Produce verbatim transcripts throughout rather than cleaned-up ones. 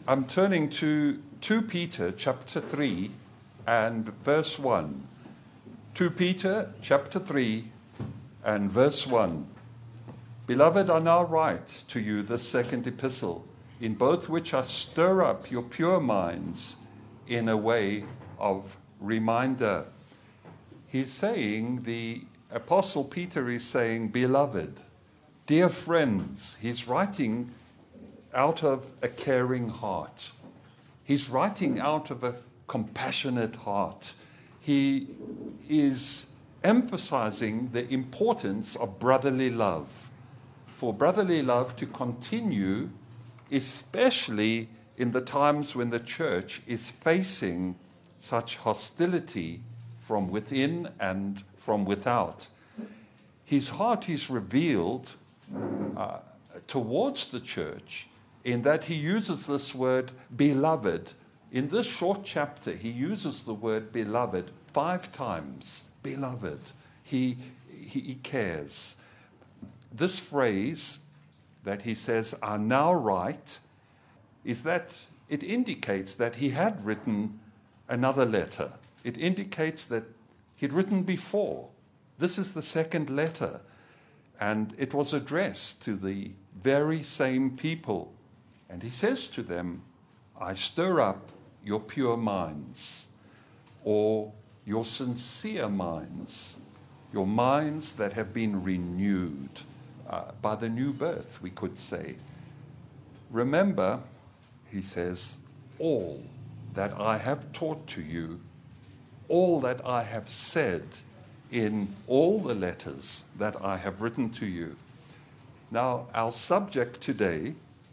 I'm turning to Second Peter chapter three and verse one. Second Peter chapter three and verse one. Beloved, I now write to you this second epistle, in both which I stir up your pure minds in a way of reminder. He's saying, the Apostle Peter is saying, beloved, dear friends. He's writing out of a caring heart. He's writing out of a compassionate heart. He is emphasizing the importance of brotherly love. For brotherly love to continue, especially in the times when the church is facing such hostility from within and from without. His heart is revealed uh, towards the church in that he uses this word beloved. In this short chapter, he uses the word beloved five times. Beloved. He, he, he cares. This phrase that he says, I now write, is that it indicates that he had written another letter. It indicates that he'd written before. This is the second letter, and it was addressed to the very same people. And he says to them, I stir up your pure minds, or your sincere minds, your minds that have been renewed uh, by the new birth, we could say. Remember, he says, all that I have taught to you, all that I have said in all the letters that I have written to you. Now, our subject today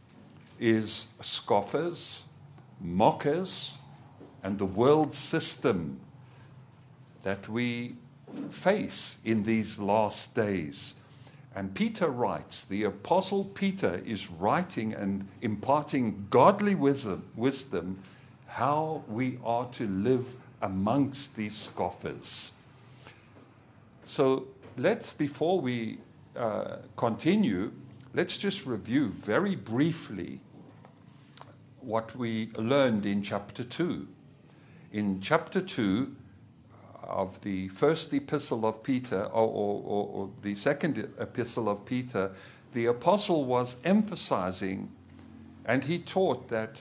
is scoffers, mockers, and the world system that we face in these last days. And Peter writes, the Apostle Peter is writing and imparting godly wisdom, wisdom how we are to live amongst these scoffers. So let's, before we uh, continue, let's just review very briefly what we learned in chapter two. In chapter two of the first epistle of Peter, or, or, or the second epistle of Peter, the apostle was emphasizing, and he taught that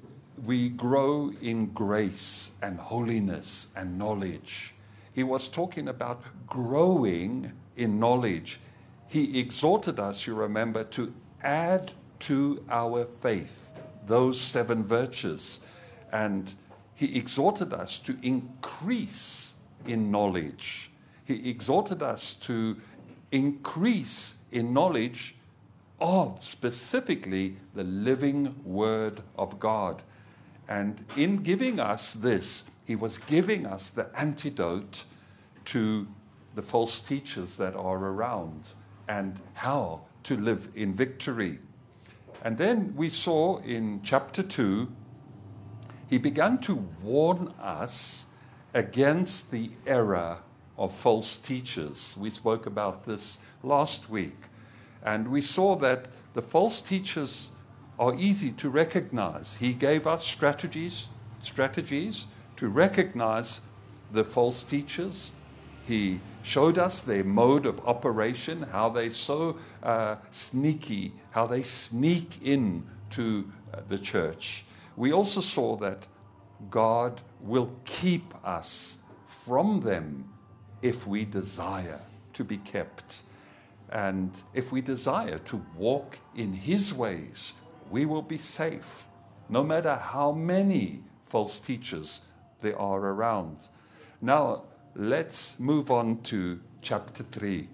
we grow in grace and holiness and knowledge. He was talking about growing in knowledge. He exhorted us, you remember, to add to our faith those seven virtues. And he exhorted us to increase in knowledge. He exhorted us to increase in knowledge of specifically the living Word of God. And in giving us this, he was giving us the antidote to the false teachers that are around and how to live in victory. And then we saw in chapter two, he began to warn us against the error of false teachers. We spoke about this last week. And we saw that the false teachers are easy to recognize. He gave us strategies, strategies to recognize the false teachers. He showed us their mode of operation, how they're so uh, sneaky, how they sneak in to uh, the church. We also saw that God will keep us from them if we desire to be kept. And if we desire to walk in his ways, we will be safe, no matter how many false teachers there are around. Now, let's move on to chapter three.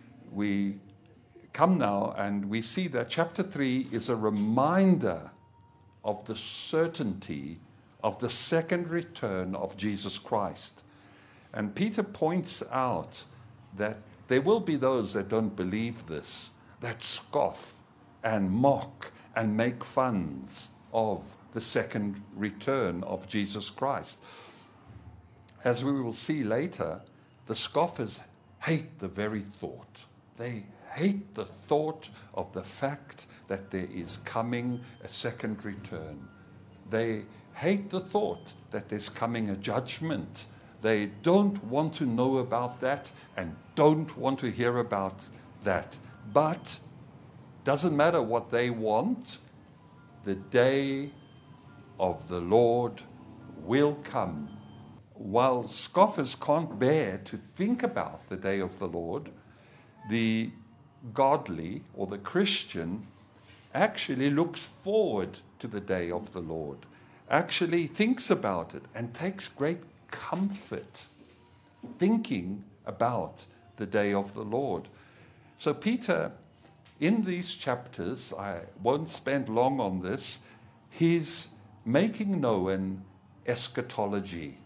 We come now and we see that chapter three is a reminder of the certainty of the second return of Jesus Christ. And Peter points out that there will be those that don't believe this, that scoff and mock and make fun of the second return of Jesus Christ. As we will see later, the scoffers hate the very thought. They hate the thought of the fact that there is coming a second return. They hate the thought that there's coming a judgment. They don't want to know about that and don't want to hear about that. But doesn't matter what they want, the day of the Lord will come. While scoffers can't bear to think about the day of the Lord, the godly or the Christian actually looks forward to the day of the Lord, actually thinks about it and takes great comfort thinking about the day of the Lord. So Peter, in these chapters, I won't spend long on this, he's making known eschatology.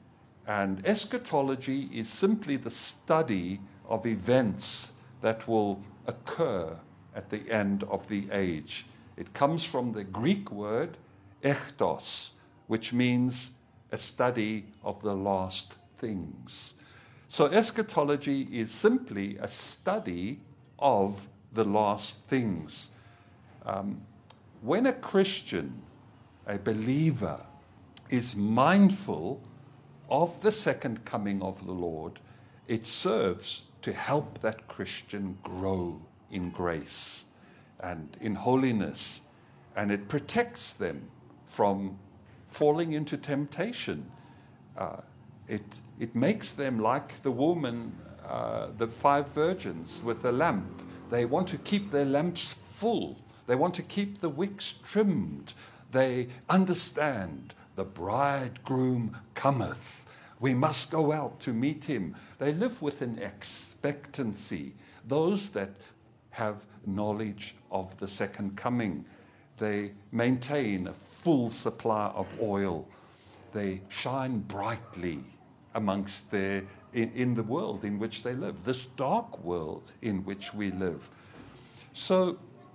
And eschatology is simply the study of events that will occur at the end of the age. It comes from the Greek word echtos, which means a study of the last things. So eschatology is simply a study of the last things. Um, when a Christian, a believer, is mindful of the second coming of the Lord, it serves to help that Christian grow in grace and in holiness, and it protects them from falling into temptation. Uh, it, it makes them like the woman, uh, the five virgins with the lamp. They want to keep their lamps full. They want to keep the wicks trimmed. They understand the bridegroom cometh. We must go out to meet him. They live with an expectancy. Those that have knowledge of the second coming, they maintain a full supply of oil. They shine brightly amongst their, in, in the world in which they live, this dark world in which we live. So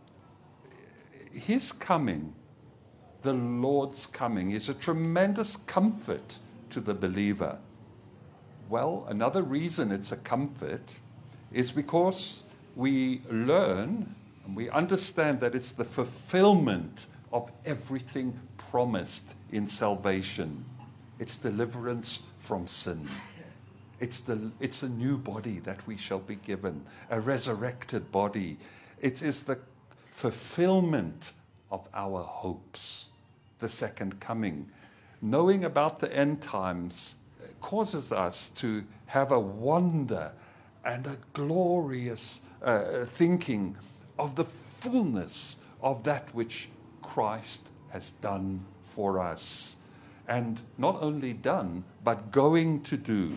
his coming, the Lord's coming, is a tremendous comfort to the believer. Well, another reason it's a comfort is because we learn and we understand that it's the fulfillment of everything promised in salvation. It's deliverance from sin. It's, the, it's a new body that we shall be given, a resurrected body. It is the fulfillment of our hopes, the second coming. Knowing about the end times causes us to have a wonder and a glorious uh, thinking of the fullness of that which Christ has done for us. And not only done, but going to do.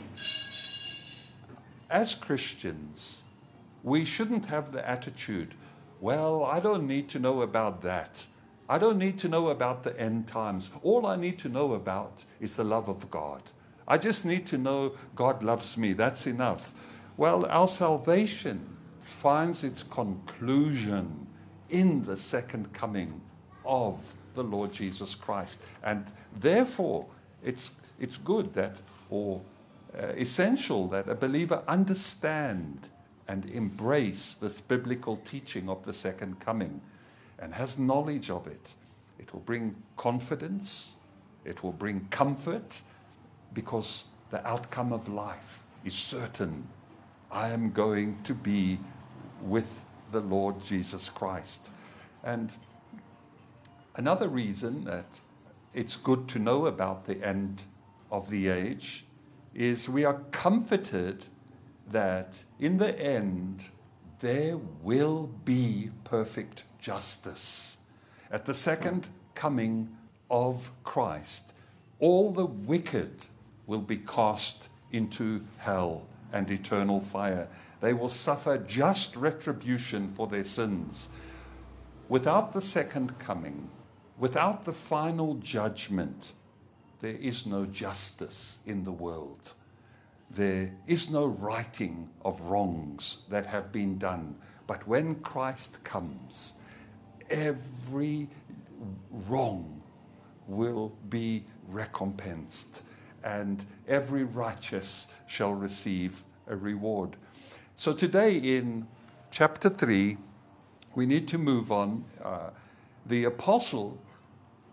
As Christians, we shouldn't have the attitude, well, I don't need to know about that. I don't need to know about the end times. All I need to know about is the love of God. I just need to know God loves me. That's enough. Well, our salvation finds its conclusion in the second coming of the Lord Jesus Christ. And therefore, it's, it's good that, or uh, essential that a believer understand and embrace this biblical teaching of the second coming and has knowledge of it. It will bring confidence, it will bring comfort, because the outcome of life is certain. I am going to be with the Lord Jesus Christ. And another reason that it's good to know about the end of the age is we are comforted that in the end there will be perfect justice. At the second coming of Christ, all the wicked will be cast into hell and eternal fire. They will suffer just retribution for their sins. Without the second coming, without the final judgment, there is no justice in the world. There is no righting of wrongs that have been done. But when Christ comes, every wrong will be recompensed, and every righteous shall receive a reward. So today in chapter three, we need to move on. Uh, the apostle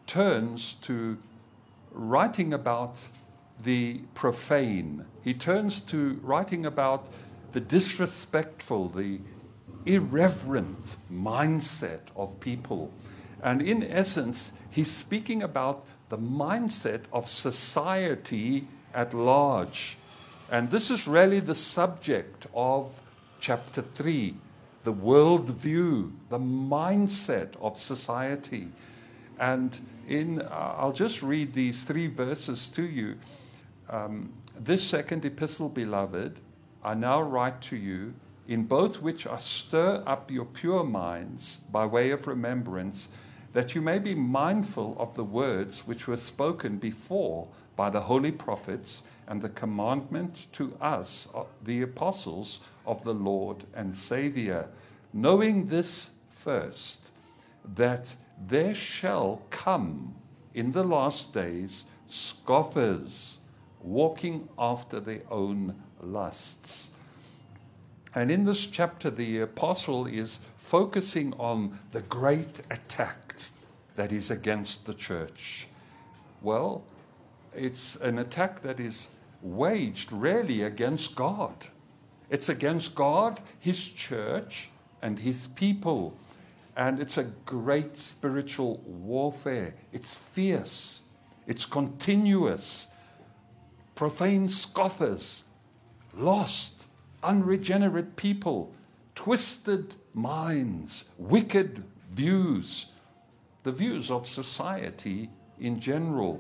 turns to writing about the profane. He turns to writing about the disrespectful, the irreverent mindset of people. And in essence, he's speaking about the mindset of society at large. And this is really the subject of chapter three, the worldview, the mindset of society. And in, uh, I'll just read these three verses to you. Um, this second epistle, beloved, I now write to you, in both which I stir up your pure minds by way of remembrance, that you may be mindful of the words which were spoken before by the holy prophets, and the commandment to us, the apostles of the Lord and Savior, knowing this first, that there shall come in the last days scoffers, walking after their own lusts. And in this chapter, the apostle is focusing on the great attack that is against the church. Well, it's an attack that is waged really against God. It's against God, his church, and his people. And it's a great spiritual warfare. It's fierce. It's continuous. Profane scoffers, lost, unregenerate people, twisted minds, wicked views, the views of society in general.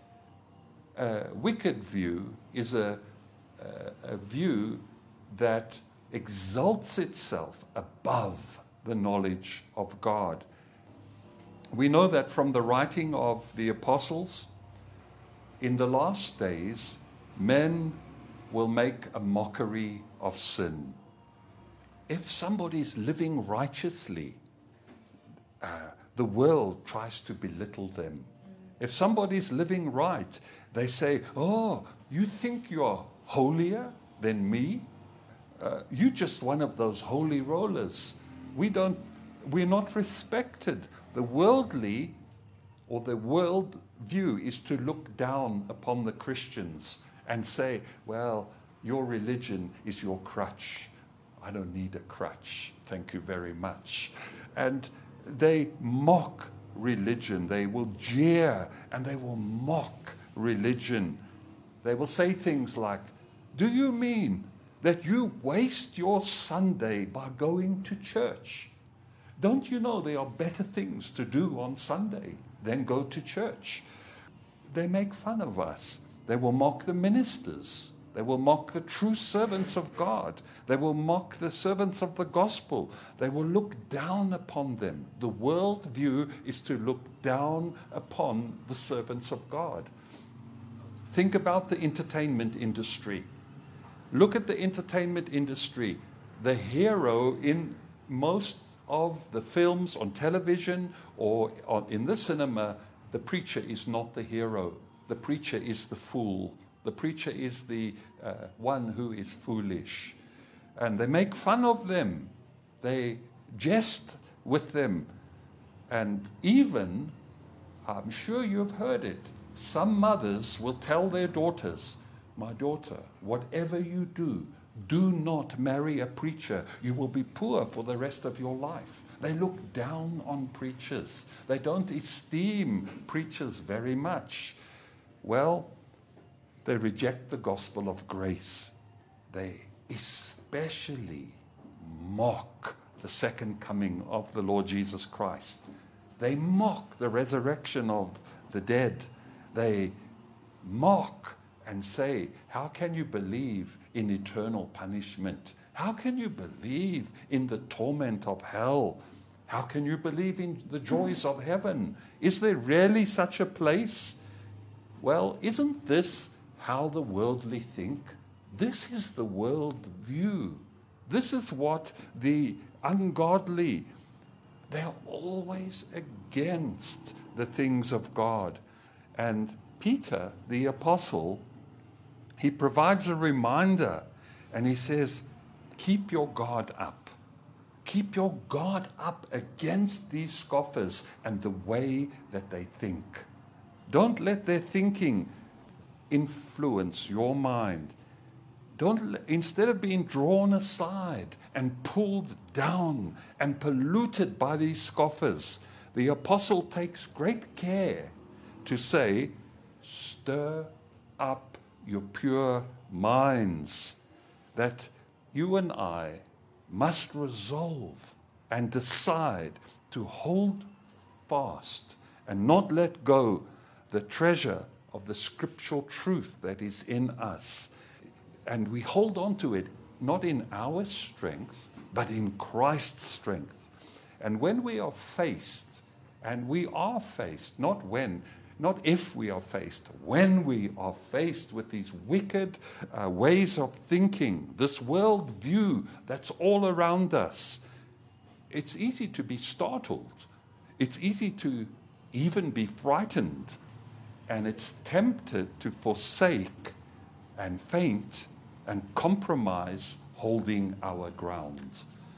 A wicked view is a, a, a view that exalts itself above the knowledge of God. We know that from the writing of the apostles, in the last days, men will make a mockery of sin. If somebody is living righteously, uh, the world tries to belittle them. If somebody's living right, they say, oh, you think you're holier than me? Uh, you're just one of those holy rollers. We don't, we're not respected. The worldly or the world view is to look down upon the Christians and say, well, your religion is your crutch. I don't need a crutch. Thank you very much. And they mock religion. They will jeer and they will mock religion. They will say things like, do you mean that you waste your Sunday by going to church? Don't you know there are better things to do on Sunday than go to church? They make fun of us. They will mock the ministers. They will mock the true servants of God. They will mock the servants of the gospel. They will look down upon them. The world view is to look down upon the servants of God. Think about the entertainment industry. Look at the entertainment industry. The hero in most of the films on television or on, in the cinema, the preacher is not the hero. The preacher is the fool. The preacher is the uh, one who is foolish. And they make fun of them. They jest with them. And even, I'm sure you've heard it, some mothers will tell their daughters, my daughter, whatever you do, do not marry a preacher. You will be poor for the rest of your life. They look down on preachers. They don't esteem preachers very much. Well, they reject the gospel of grace. They especially mock the second coming of the Lord Jesus Christ. They mock the resurrection of the dead. They mock and say, how can you believe in eternal punishment? How can you believe in the torment of hell? How can you believe in the joys of heaven? Is there really such a place? Well, isn't this how the worldly think? This is the world view. This is what the ungodly, they're always against the things of God. And Peter, the apostle, he provides a reminder and he says, keep your guard up. keep your guard up against these scoffers and the way that they think. Don't let their thinking influence your mind. Don't, instead of being drawn aside and pulled down and polluted by these scoffers, the apostle takes great care to say, stir up your pure minds, that you and I must resolve and decide to hold fast and not let go the treasure of the scriptural truth that is in us. And we hold on to it, not in our strength, but in Christ's strength. And when we are faced, and we are faced, not when, not if we are faced, when we are faced with these wicked uh, ways of thinking, this world view that's all around us, it's easy to be startled. It's easy to even be frightened. And it's tempted to forsake and faint and compromise holding our ground.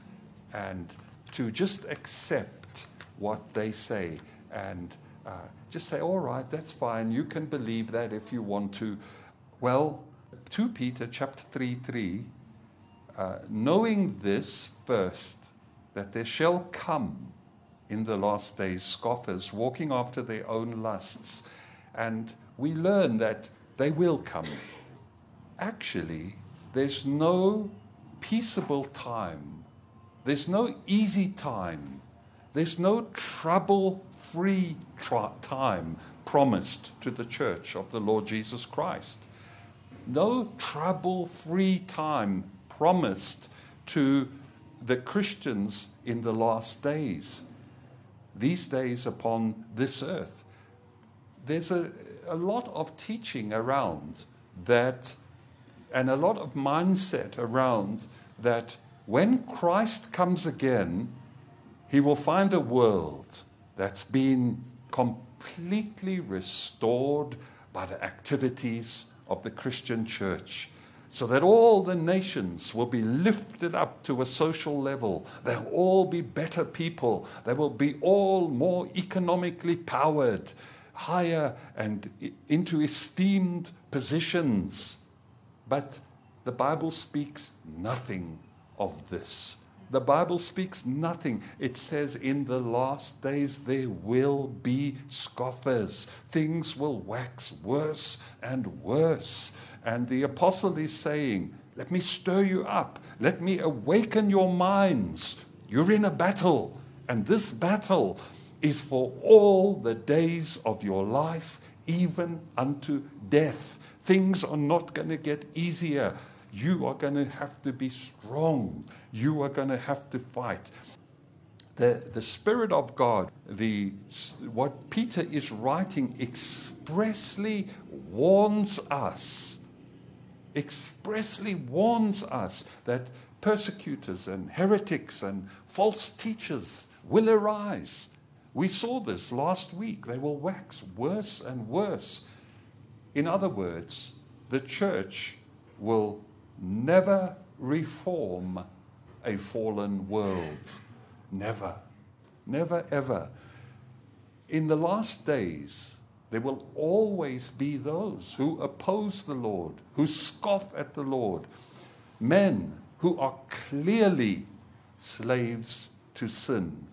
And to just accept what they say and uh, just say, all right, that's fine. You can believe that if you want to. Well, Second Peter chapter three, three, uh, knowing this first, that there shall come in the last days scoffers walking after their own lusts. And we learn that they will come. Actually, there's no peaceable time. There's no easy time. There's no trouble-free tra- time promised to the church of the Lord Jesus Christ. No trouble-free time promised to the Christians in the last days, these days upon this earth. There's a, a lot of teaching around that, and a lot of mindset around that when Christ comes again, he will find a world that's been completely restored by the activities of the Christian church, so that all the nations will be lifted up to a social level. They'll all be better people. They will be all more economically powered, higher and into esteemed positions. But the Bible speaks nothing of this. The Bible speaks nothing. It says in the last days there will be scoffers. Things will wax worse and worse. And the apostle is saying, let me stir you up. Let me awaken your minds. You're in a battle. And this battle is for all the days of your life, even unto death. Things are not going to get easier. You are going to have to be strong. You are going to have to fight. The, the Spirit of God, the, what Peter is writing expressly warns us, expressly warns us that persecutors and heretics and false teachers will arise. We saw this last week. They will wax worse and worse. In other words, the church will never reform a fallen world. Never. Never, ever. In the last days, there will always be those who oppose the Lord, who scoff at the Lord. Men who are clearly slaves to sin.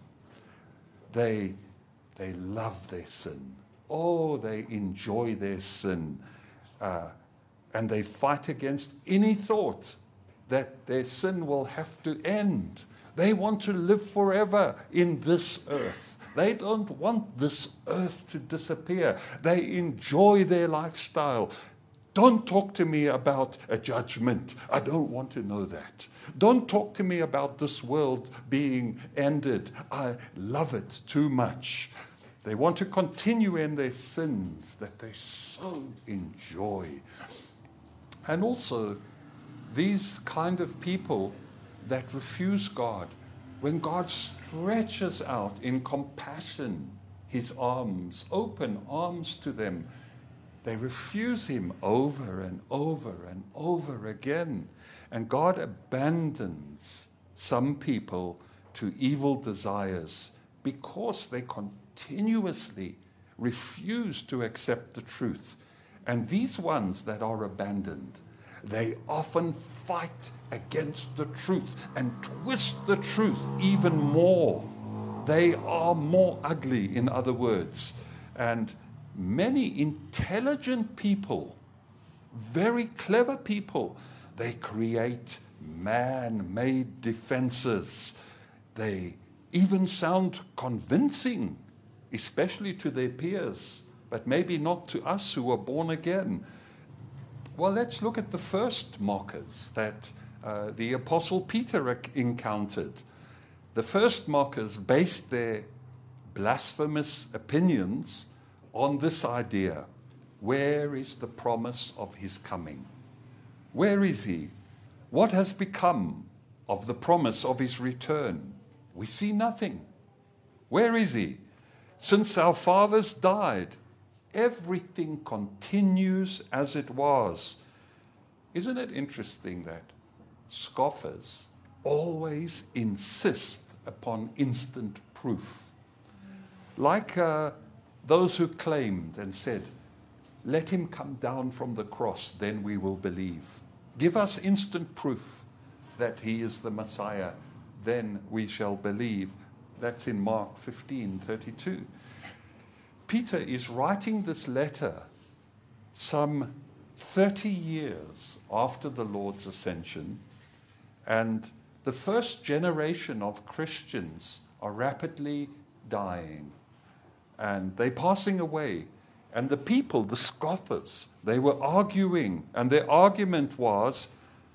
They, they love their sin. Oh, they enjoy their sin. Uh, and they fight against any thought that their sin will have to end. They want to live forever in this earth. They don't want this earth to disappear. They enjoy their lifestyle. Don't talk to me about a judgment. I don't want to know that. Don't talk to me about this world being ended. I love it too much. They want to continue in their sins that they so enjoy. And also, these kind of people that refuse God, when God stretches out in compassion his arms, open arms to them, they refuse him over and over and over again. And God abandons some people to evil desires because they continuously refuse to accept the truth. And these ones that are abandoned, they often fight against the truth and twist the truth even more. They are more ugly, in other words. And many intelligent people, very clever people, they create man-made defenses. They even sound convincing, especially to their peers, but maybe not to us who are born again. Well, let's look at the first mockers that uh, the Apostle Peter encountered. The first mockers based their blasphemous opinions on this idea: where is the promise of his coming? Where is he? What has become of the promise of his return? We see nothing. Where is he? Since our fathers died, everything continues as it was. Isn't it interesting that scoffers always insist upon instant proof? Like uh, those who claimed and said, let him come down from the cross, then we will believe. Give us instant proof that he is the Messiah, then we shall believe. That's in Mark fifteen thirty-two. Peter is writing this letter some thirty years after the Lord's ascension, and the first generation of Christians are rapidly dying, and they're passing away. And the people, the scoffers, they were arguing, and their argument was,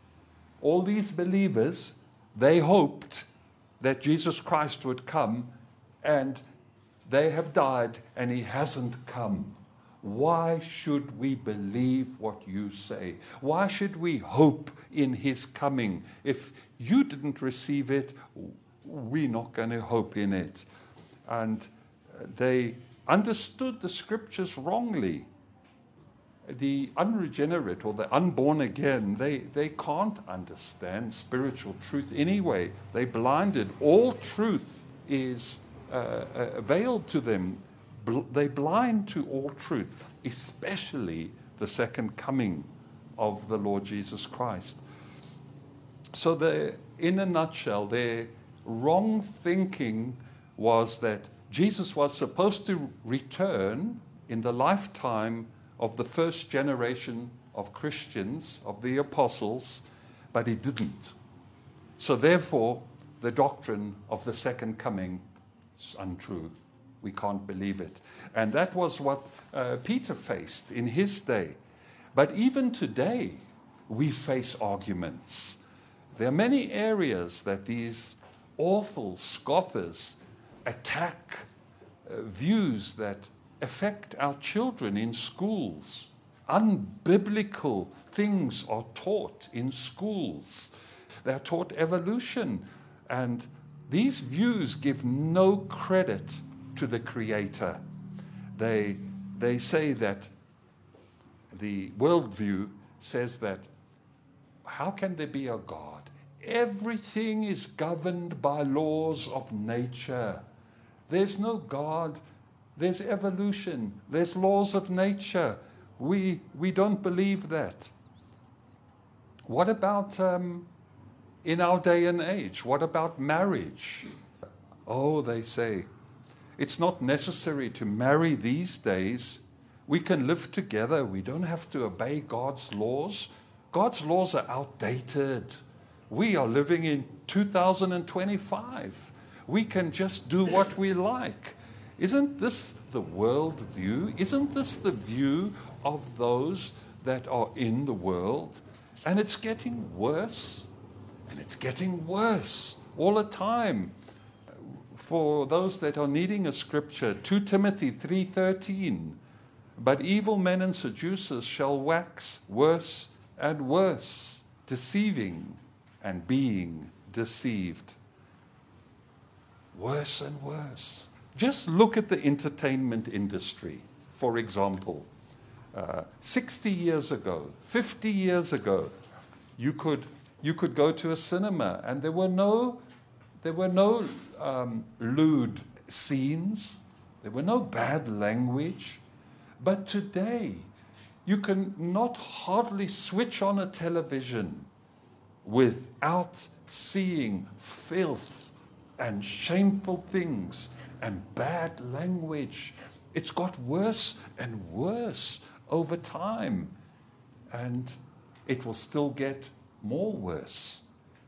all these believers, they hoped that Jesus Christ would come, and they have died, and he hasn't come. Why should we believe what you say? Why should we hope in his coming? If you didn't receive it, we're not going to hope in it. And they understood the scriptures wrongly. The unregenerate or the unborn again, they, they can't understand spiritual truth anyway. They're blinded. All truth is uh, uh, veiled to them. Bl- they're blind to all truth, especially the second coming of the Lord Jesus Christ. So the, in a nutshell, their wrong thinking was that Jesus was supposed to return in the lifetime of the first generation of Christians, of the apostles, but he didn't. So therefore, the doctrine of the second coming is untrue. We can't believe it. And that was what uh, Peter faced in his day. But even today, we face arguments. There are many areas that these awful scoffers attack uh, views that affect our children in schools. Unbiblical things are taught in schools. They're taught evolution, and these views give no credit to the Creator. They, they say that the worldview says that how can there be a God? Everything is governed by laws of nature. There's no God. There's evolution. There's laws of nature. We, we don't believe that. What about um, in our day and age? What about marriage? Oh, they say, it's not necessary to marry these days. We can live together. We don't have to obey God's laws. God's laws are outdated. We are living in two thousand twenty-five. We can just do what we like. Isn't this the world view? Isn't this the view of those that are in the world? And it's getting worse, and it's getting worse all the time. For those that are needing a scripture, Second Timothy three thirteen, but evil men and seducers shall wax worse and worse, deceiving and being deceived. Worse and worse. Just look at the entertainment industry, for example. Uh, sixty years ago, fifty years ago, you could, you could go to a cinema and there were no There were no um, lewd scenes. There were no bad language. But today, you can not hardly switch on a television without seeing filth and shameful things and bad language. It's got worse and worse over time. And it will still get more worse.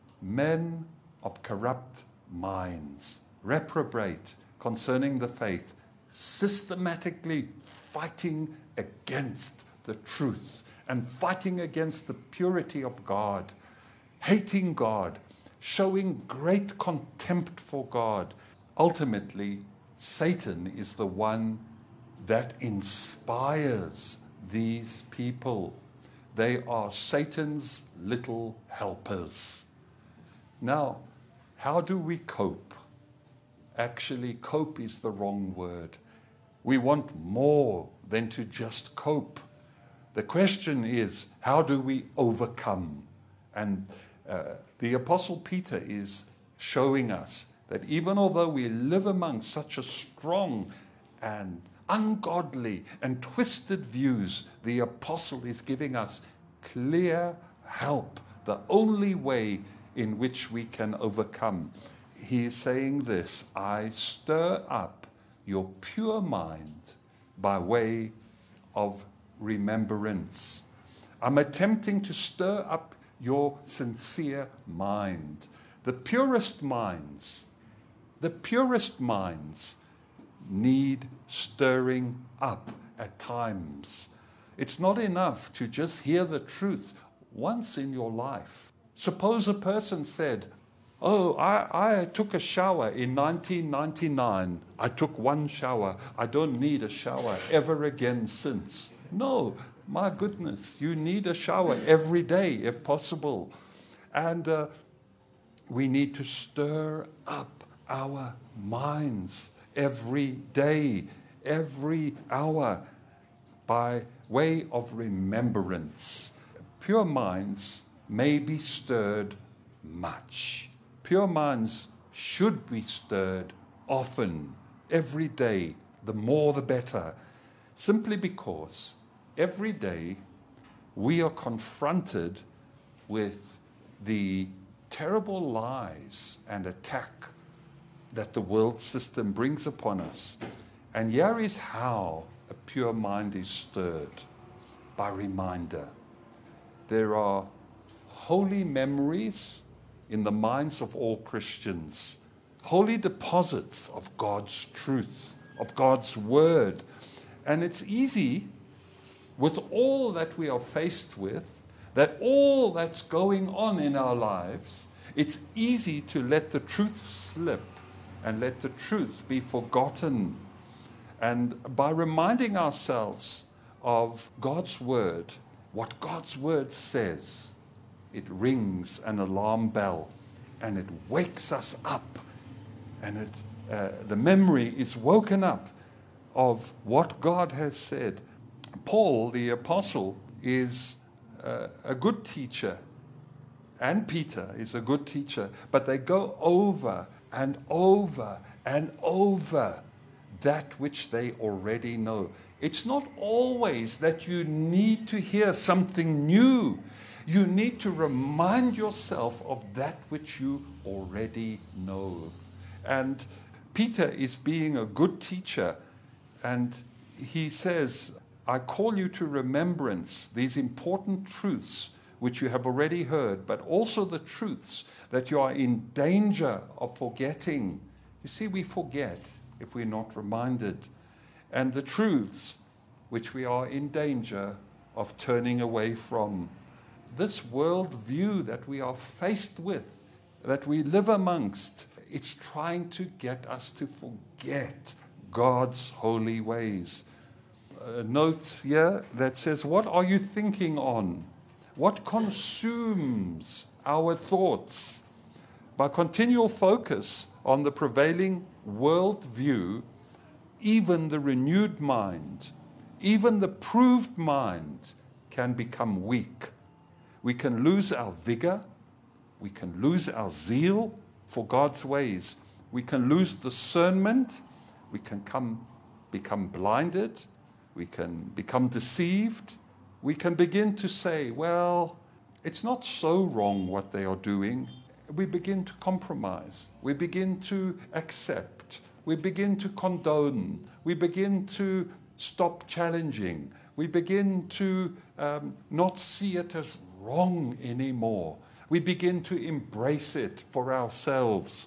Men of corrupt minds, reprobate concerning the faith, systematically fighting against the truth and fighting against the purity of God, hating God, showing great contempt for God. Ultimately, Satan is the one that inspires these people. They are Satan's little helpers. Now, how do we cope? Actually, cope is the wrong word. We want more than to just cope. The question is, how do we overcome? And uh, the Apostle Peter is showing us that even although we live among such a strong and ungodly and twisted views, the apostle is giving us clear help, the only way in which we can overcome. He is saying this: I stir up your pure mind by way of remembrance. I'm attempting to stir up your sincere mind. The purest minds, the purest minds need stirring up at times. It's not enough to just hear the truth once in your life. Suppose a person said, oh, I, I took a shower in nineteen ninety-nine. I took one shower. I don't need a shower ever again since. No, my goodness, you need a shower every day if possible. And uh, we need to stir up our minds every day, every hour, by way of remembrance. Pure minds may be stirred much. Pure minds should be stirred often, every day, the more the better, simply because every day we are confronted with the terrible lies and attack that the world system brings upon us. And here is how a pure mind is stirred: by reminder. There are holy memories in the minds of all Christians, holy deposits of God's truth, of God's word. And it's easy, with all that we are faced with, that all that's going on in our lives, it's easy to let the truth slip and let the truth be forgotten. And by reminding ourselves of God's word, what God's word says, it rings an alarm bell and it wakes us up, and it uh, the memory is woken up of what God has said. Paul, the apostle, is uh, a good teacher, and Peter is a good teacher, but they go over and over and over that which they already know. It's not always that you need to hear something new. You need to remind yourself of that which you already know. And Peter is being a good teacher, and he says, I call you to remembrance these important truths which you have already heard, but also the truths that you are in danger of forgetting. You see, we forget if we're not reminded. And the truths which we are in danger of turning away from. This world view that we are faced with, that we live amongst, it's trying to get us to forget God's holy ways. A note here that says, what are you thinking on? What consumes our thoughts? By continual focus on the prevailing world view, even the renewed mind, even the proved mind can become weak. We can lose our vigor, we can lose our zeal, for God's ways. We can lose discernment. We can come, become blinded. We can become deceived. We can begin to say, well, it's not so wrong what they are doing. We begin to compromise. We begin to accept. We begin to condone. We begin to stop challenging. We begin to um, not see it as wrong anymore. We begin to embrace it for ourselves.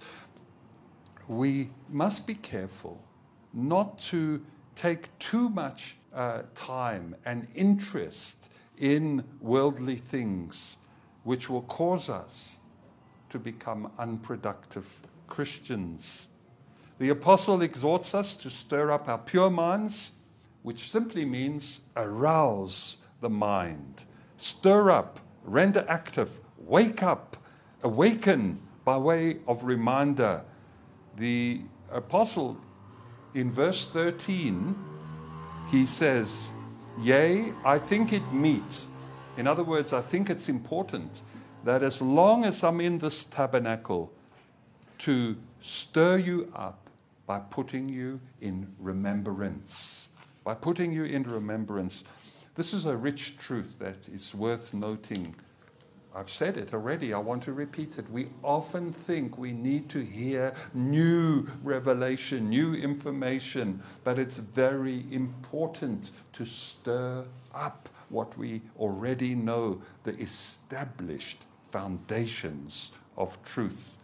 We must be careful not to take too much uh, time and interest in worldly things, which will cause us to become unproductive Christians. The apostle exhorts us to stir up our pure minds, which simply means arouse the mind. Stir up, render active, wake up, awaken by way of reminder. The apostle in verse thirteen, he says, yea, I think it meet. In other words, I think it's important that as long as I'm in this tabernacle, to stir you up by putting you in remembrance. By putting you in remembrance. This is a rich truth that is worth noting. I've said it already. I want to repeat it. We often think we need to hear new revelation, new information, but it's very important to stir up what we already know, the established foundations of truth.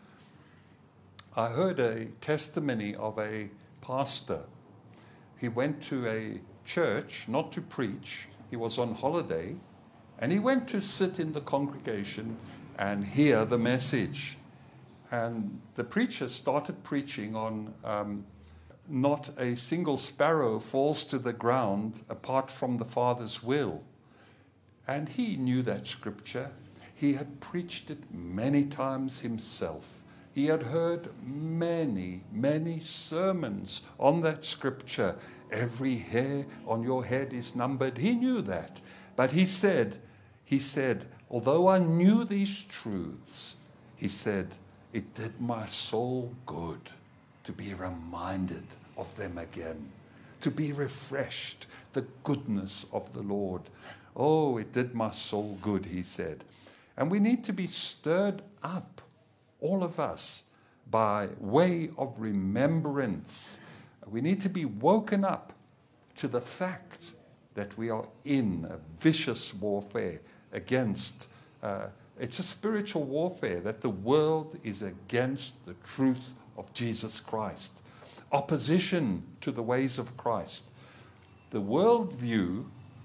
I heard a testimony of a pastor. He went to a church, not to preach. He was on holiday. And he went to sit in the congregation and hear the message. And the preacher started preaching on um, not a single sparrow falls to the ground apart from the Father's will. And he knew that scripture. He had preached it many times himself. He had heard many, many sermons on that scripture. Every hair on your head is numbered. He knew that. But he said, He said, although I knew these truths, he said, it did my soul good to be reminded of them again, to be refreshed, the goodness of the Lord. Oh, it did my soul good, he said. And we need to be stirred up, all of us, by way of remembrance. We need to be woken up to the fact that we are in a vicious warfare against, uh, it's a spiritual warfare, that the world is against the truth of Jesus Christ. Opposition to the ways of Christ. The worldview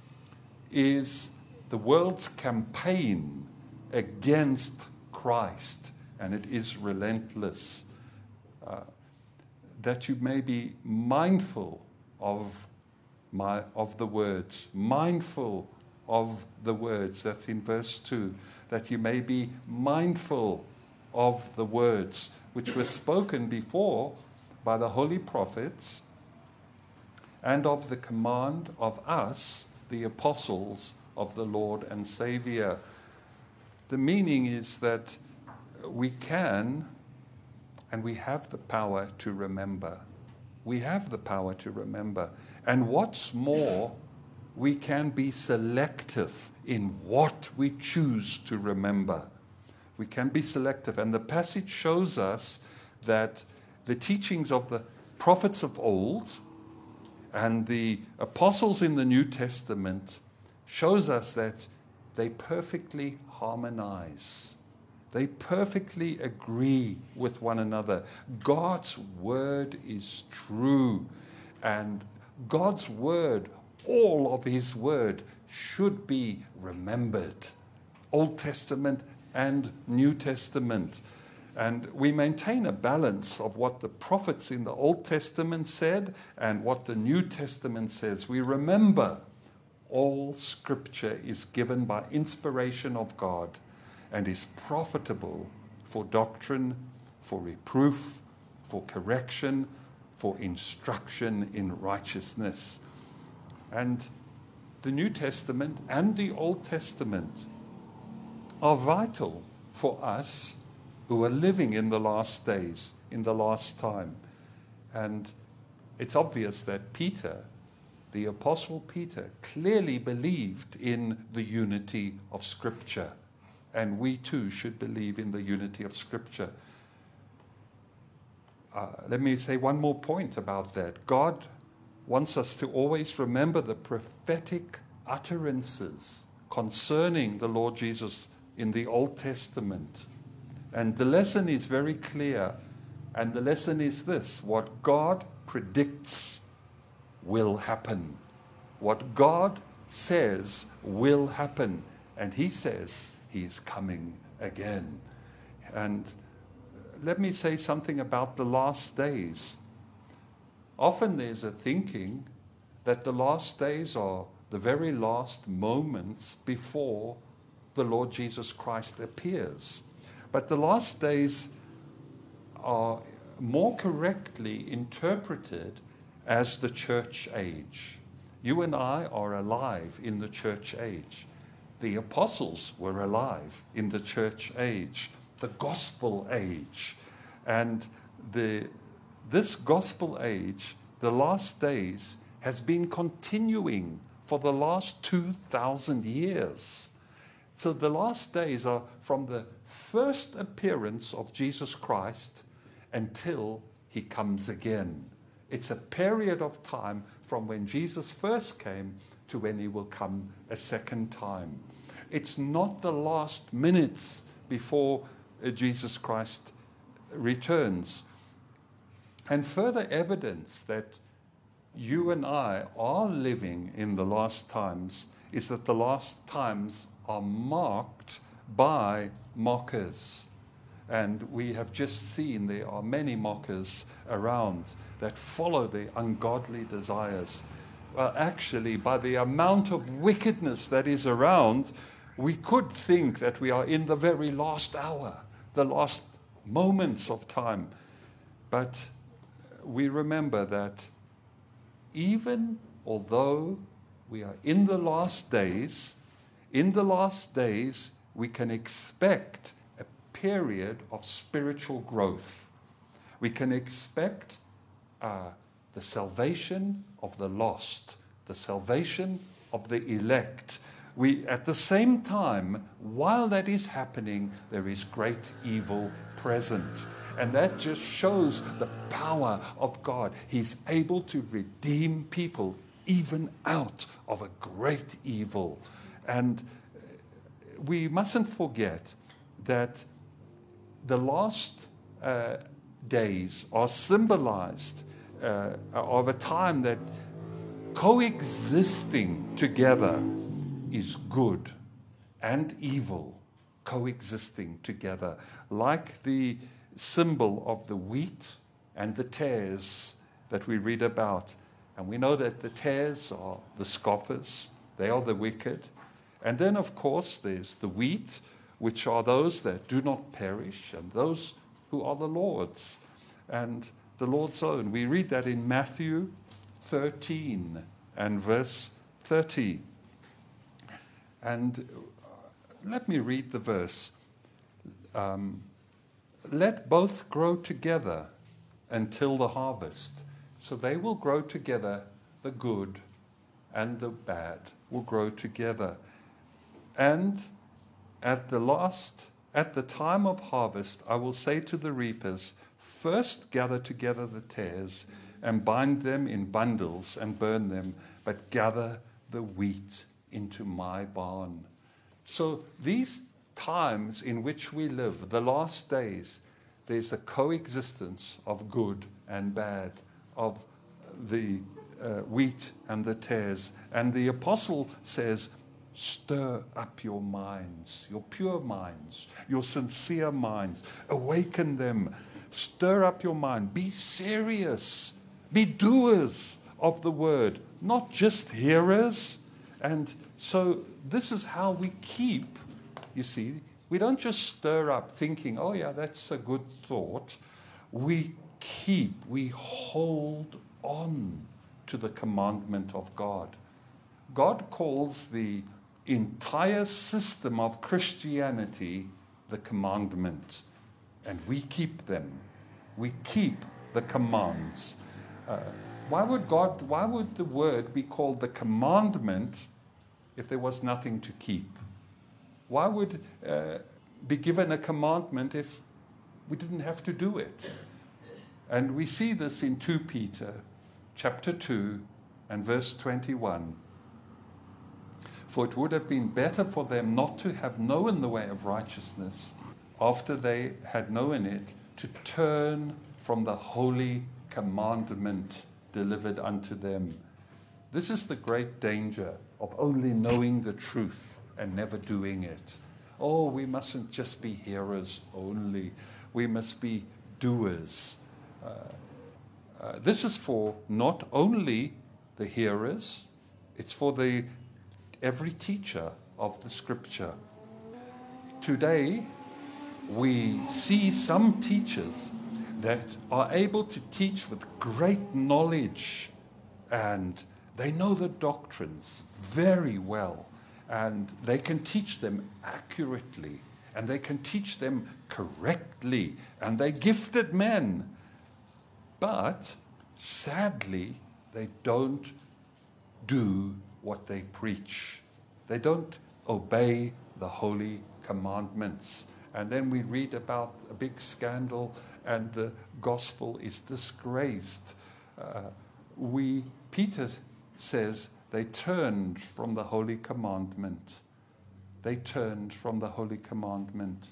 is the world's campaign against Christ, and it is relentless. Uh, that you may be mindful of my of the words, mindful of the words. That's in verse two. That you may be mindful of the words which were spoken before by the holy prophets, and of the command of us, the apostles of the Lord and Savior. The meaning is that we can and we have the power to remember. We have the power to remember. And what's more, we can be selective in what we choose to remember. We can be selective. And the passage shows us that the teachings of the prophets of old and the apostles in the New Testament shows us that they perfectly harmonize. They perfectly agree with one another. God's word is true. And God's word, all of his word, should be remembered. Old Testament and New Testament. And we maintain a balance of what the prophets in the Old Testament said and what the New Testament says. We remember all Scripture is given by inspiration of God and is profitable for doctrine, for reproof, for correction, for instruction in righteousness. And the New Testament and the Old Testament are vital for us who are living in the last days, in the last time. And it's obvious that Peter, the Apostle Peter, clearly believed in the unity of Scripture. And we too should believe in the unity of Scripture. Uh, let me say one more point about that. God wants us to always remember the prophetic utterances concerning the Lord Jesus in the Old Testament. And the lesson is very clear. And the lesson is this: what God predicts will happen. What God says will happen. And He says He is coming again. And let me say something about the last days. Often there's a thinking that the last days are the very last moments before the Lord Jesus Christ appears. But the last days are more correctly interpreted as the church age. You and I are alive in the church age. The apostles were alive in the church age, the gospel age. And the this gospel age, the last days, has been continuing for the last two thousand years. So the last days are from the first appearance of Jesus Christ until He comes again. It's a period of time from when Jesus first came to when He will come a second time. It's not the last minutes before uh, Jesus Christ returns. And further evidence that you and I are living in the last times is that the last times are marked by mockers. And we have just seen there are many mockers around that follow their ungodly desires. Well, actually, by the amount of wickedness that is around, we could think that we are in the very last hour, the last moments of time. But we remember that even although we are in the last days, in the last days, we can expect a period of spiritual growth. We can expect uh, the salvation of the lost, the salvation of the elect. We, at the same time, while that is happening, there is great evil present. And that just shows the power of God. He's able to redeem people even out of a great evil. And we mustn't forget that the last uh, days are symbolized uh, of a time that coexisting together is good and evil, coexisting together, like the symbol of the wheat and the tares that we read about. And we know that the tares are the scoffers, they are the wicked. And then, of course, there's the wheat, which are those that do not perish, and those who are the Lord's, and the Lord's own. We read that in Matthew thirteen and verse thirty. And let me read the verse. Um, Let both grow together until the harvest. So they will grow together, the good and the bad will grow together. And at the last, at the time of harvest, I will say to the reapers, first gather together the tares and bind them in bundles and burn them, but gather the wheat into my barn. So these times in which we live, the last days, there's a coexistence of good and bad, of the uh, wheat and the tares. And the apostle says, stir up your minds, your pure minds, your sincere minds. Awaken them. Stir up your mind. Be serious. Be doers of the word, not just hearers. And so this is how we keep, you see, we don't just stir up thinking, oh yeah, that's a good thought. We keep, we hold on to the commandment of God. God calls the entire system of Christianity the commandment. and we keep them. We keep the commands. Uh, why would God, why would the word be called the commandment if there was nothing to keep? Why would uh, be given a commandment if we didn't have to do it? And we see this in Second Peter chapter two and verse twenty-one. For it would have been better for them not to have known the way of righteousness after they had known it, to turn from the holy commandment delivered unto them. This is the great danger of only knowing the truth and never doing it. Oh, we mustn't just be hearers only. We must be doers. Uh, uh, this is for not only the hearers, it's for the every teacher of the Scripture. Today, we see some teachers that are able to teach with great knowledge, and they know the doctrines very well, and they can teach them accurately, and they can teach them correctly, and they're gifted men. But sadly, they don't do what they preach. They don't obey the holy commandments. And then we read about a big scandal and the gospel is disgraced. Uh, we, Peter says, they turned from the holy commandment. They turned from the holy commandment.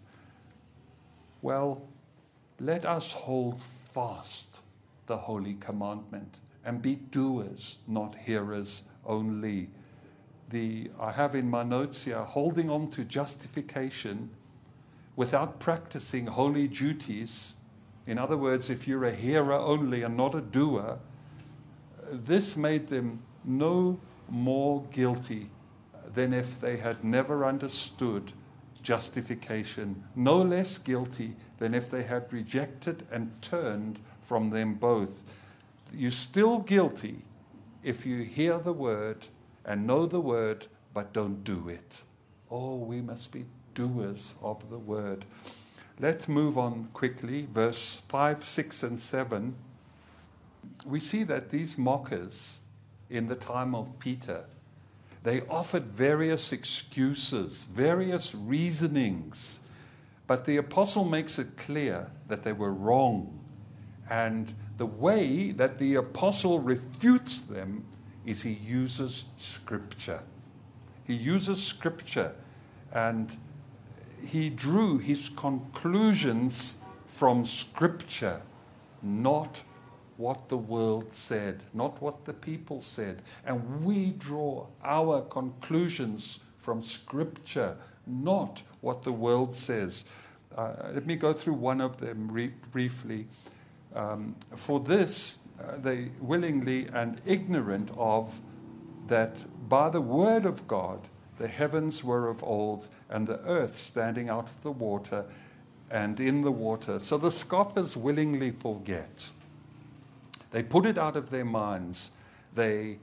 Well, let us hold fast the holy commandment and be doers, not hearers only. The, I have in my notes here, holding on to justification without practicing holy duties. In other words, if you're a hearer only and not a doer, this made them no more guilty than if they had never understood justification, no less guilty than if they had rejected and turned from them both. You're still guilty if you hear the word and know the word but don't do it. Oh, we must be doers of the word. Let's move on quickly. Verse five, six, and seven. We see that these mockers in the time of Peter, they offered various excuses, various reasonings, but the apostle makes it clear that they were wrong. And the way that the apostle refutes them is he uses Scripture. He uses Scripture, and he drew his conclusions from Scripture, not what the world said, not what the people said. And we draw our conclusions from Scripture, not what the world says. Uh, let me go through one of them re- briefly. Um, for this, uh, they willingly and ignorant of that by the word of God, the heavens were of old, and the earth standing out of the water and in the water. So the scoffers willingly forget. They put it out of their minds. They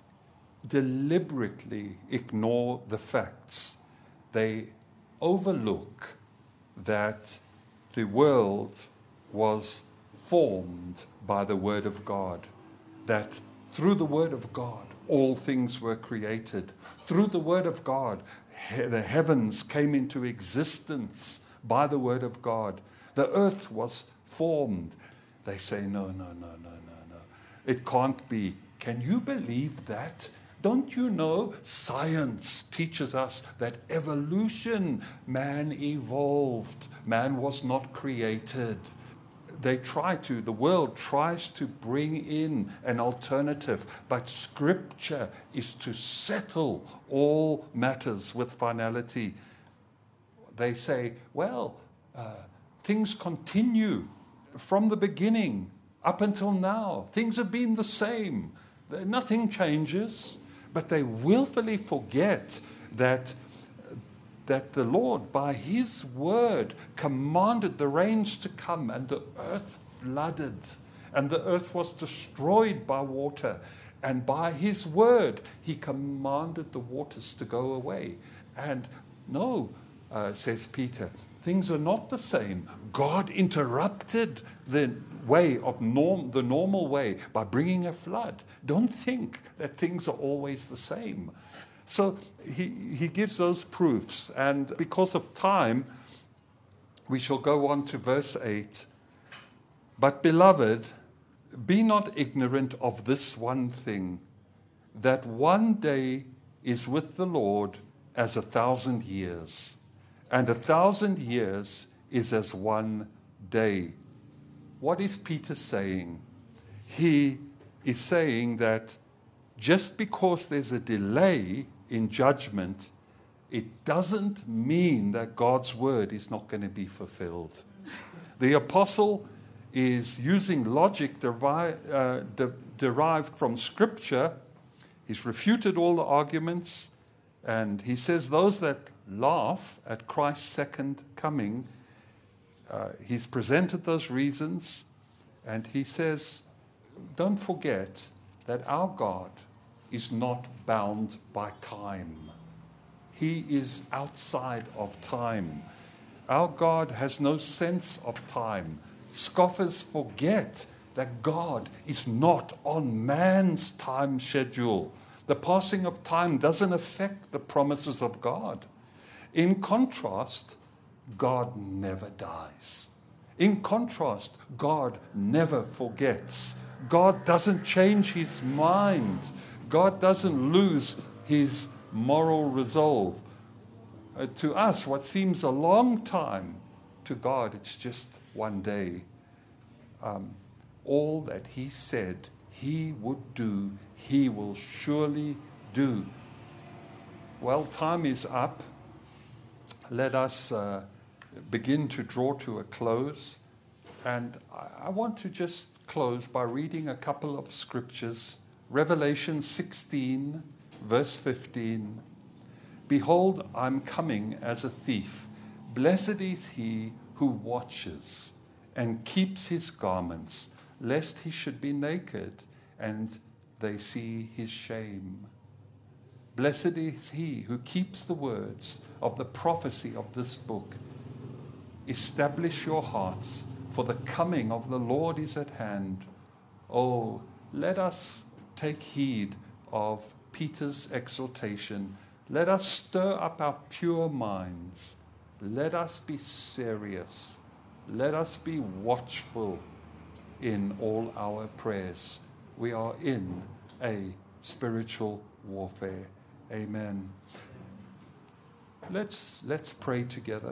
deliberately ignore the facts. They overlook that the world was formed by the Word of God, that through the Word of God, all things were created. Through the Word of God, he- the heavens came into existence by the Word of God. The earth was formed. They say, no, no, no, no, no, no. It can't be. Can you believe that? Don't you know science teaches us that evolution, man evolved. Man was not created. They try to, the world tries to bring in an alternative, but Scripture is to settle all matters with finality. They say, well, uh, things continue from the beginning up until now. Things have been the same. Nothing changes, but they willfully forget that that the Lord, by His word, commanded the rains to come, and the earth flooded, and the earth was destroyed by water. And by His word, He commanded the waters to go away. And no, uh, says Peter. Things are not the same. God interrupted the way of norm, the normal way by bringing a flood. Don't think that things are always the same. So he, he gives those proofs. And because of time, we shall go on to verse eight. But beloved, be not ignorant of this one thing, that one day is with the Lord as a thousand years, and a thousand years is as one day. What is Peter saying? He is saying that just because there's a delay in judgment, it doesn't mean that God's word is not going to be fulfilled. The apostle is using logic deri- uh, de- derived from Scripture. He's refuted all the arguments, and he says those that laugh at Christ's second coming, uh, he's presented those reasons, and he says, don't forget that our God is not bound by time. He is outside of time. Our God has no sense of time. Scoffers forget that God is not on man's time schedule. The passing of time doesn't affect the promises of God. In contrast, God never dies. In contrast, God never forgets. God doesn't change his mind. God doesn't lose his moral resolve. Uh, to us, what seems a long time, to God, it's just one day. Um, all that he said he would do, he will surely do. Well, time is up. Let us uh, begin to draw to a close. And I, I want to just close by reading a couple of scriptures. Revelation sixteen, verse fifteen. Behold, I'm coming as a thief. Blessed is he who watches and keeps his garments, lest he should be naked and they see his shame. Blessed is he who keeps the words of the prophecy of this book. Establish your hearts, for the coming of the Lord is at hand. Oh, let us take heed of Peter's exhortation. Let us stir up our pure minds. Let us be serious. Let us be watchful in all our prayers. We are in a spiritual warfare. Amen. Let's, let's pray together.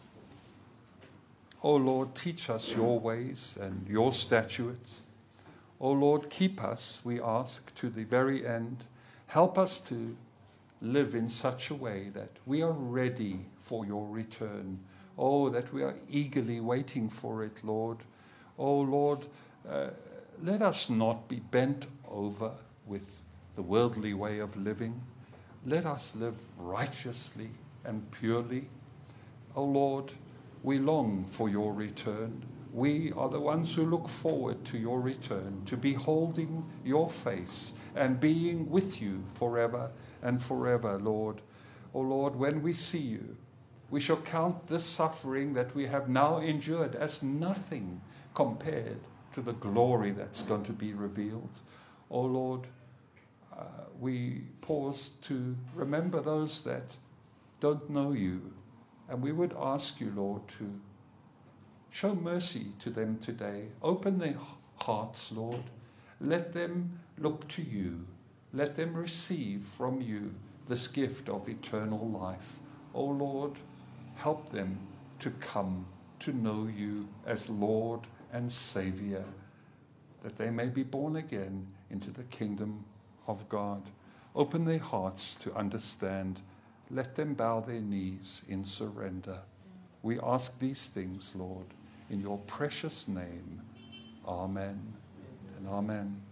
O Lord, teach us your ways and your statutes. O Lord, keep us, we ask, to the very end. Help us to live in such a way that we are ready for your return. Oh, that we are eagerly waiting for it, Lord. Oh, Lord, uh, let us not be bent over with the worldly way of living. Let us live righteously and purely. Oh, Lord, we long for your return. We are the ones who look forward to your return, to beholding your face and being with you forever and forever, Lord. Oh, Lord, when we see you, we shall count this suffering that we have now endured as nothing compared to the glory that's going to be revealed. Oh, Lord, uh, we pause to remember those that don't know you. And we would ask you, Lord, to show mercy to them today. Open their hearts, Lord. Let them look to you. Let them receive from you this gift of eternal life. Oh, Lord, help them to come to know you as Lord and Savior, that they may be born again into the kingdom of God. Open their hearts to understand. Let them bow their knees in surrender. We ask these things, Lord, in your precious name. Amen and amen.